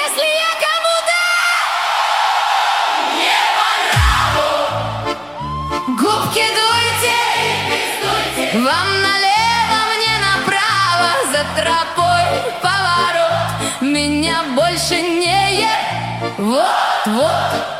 Если я кому-то не по нраву, губки дуйте, вам налево, мне направо, за тропой поворот, меня больше не вот.